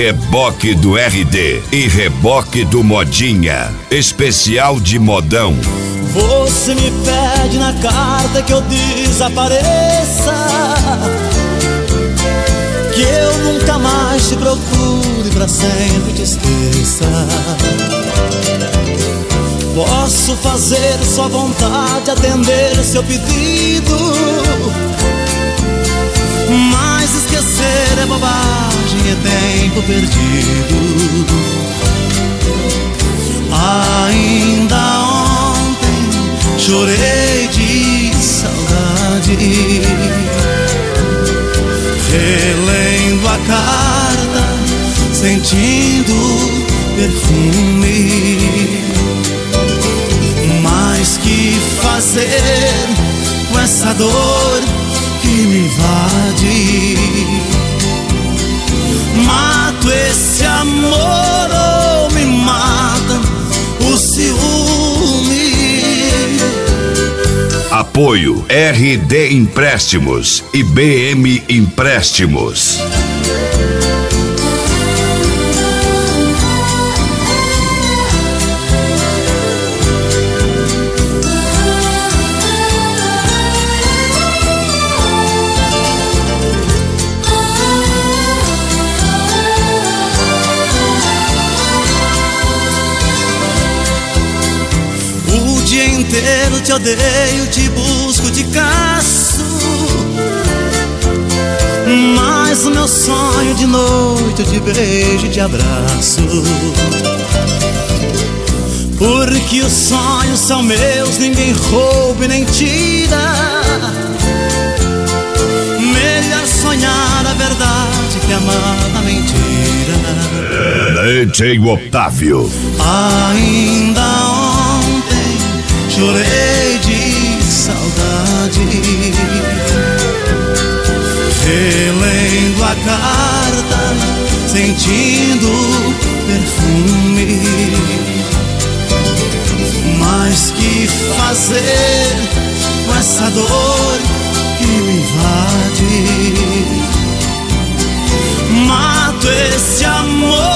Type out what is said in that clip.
Reboque do RD e reboque do Modinha. Especial de modão. Você me pede na carta que eu desapareça, que eu nunca mais te procure, pra sempre te esqueça. Posso fazer sua vontade, atender seu pedido, mas esquecer é bobagem, é tempo perdido. Ainda ontem chorei de saudade, relendo a carta, sentindo perfume. Mas que fazer com essa dor que me invade? Mato esse amor ou me mata o ciúme? Apoio RD Empréstimos e BM Empréstimos. Inteiro te odeio, te busco, te caço, mas o meu sonho de noite eu te beijo e te abraço. Porque os sonhos são meus, ninguém rouba e nem tira. Melhor sonhar a verdade que amar a mentira. DJ Otávio. Ainda ontem chorei de saudade, relendo a carta, sentindo perfume. Mas que fazer com essa dor que me invade? Mato esse amor